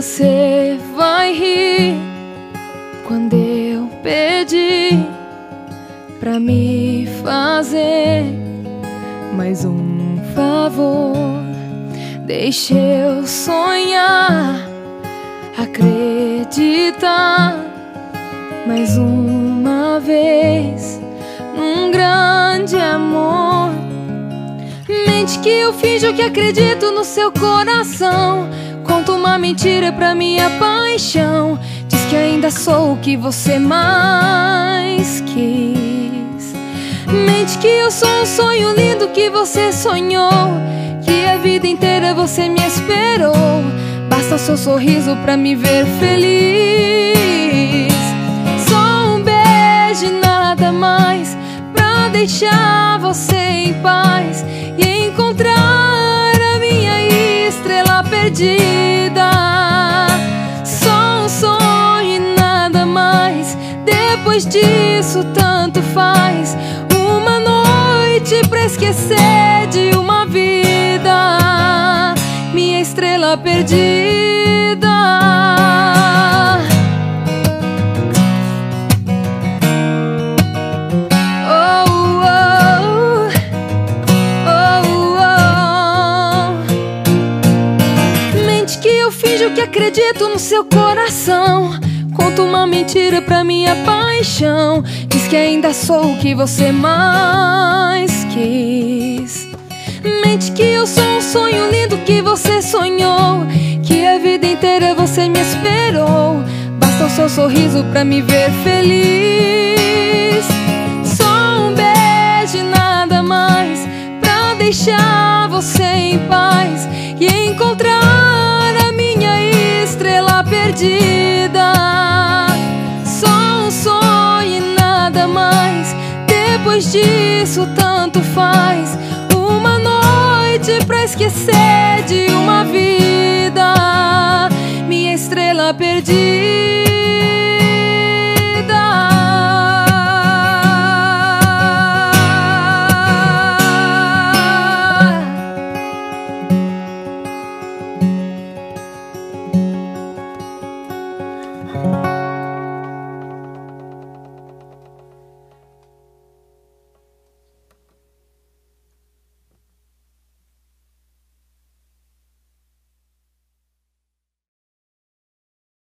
você vai rir quando eu pedir pra me fazer mais um favor. Deixe eu sonhar, acreditar mais uma vez num grande amor. Mente que eu finjo que acredito no seu coração. Conto uma mentira pra minha paixão. Diz que ainda sou o que você mais quis. Mente que eu sou um sonho lindo que você sonhou, que a vida inteira você me esperou. Basta o seu sorriso pra me ver feliz. Só um beijo e nada mais pra deixar você em paz e encontrar a minha estrela perdida. Só um sonho e nada mais. Depois disso tanto faz. Uma noite pra esquecer de uma vida, minha estrela perdida. Oh, oh, oh, oh. Mente que eu finjo que acredito no seu coração. Conto uma mentira pra minha paixão. Diz que ainda sou o que você mais quis. Mente que eu sou um sonho lindo que você sonhou, que a vida inteira você me esperou. Basta o seu sorriso pra me ver feliz. Só um beijo e nada mais pra deixar você em paz e encontrar a minha estrela perdida. Só um sonho e nada mais. Depois disso tanto faz. Uma noite pra esquecer de uma vida.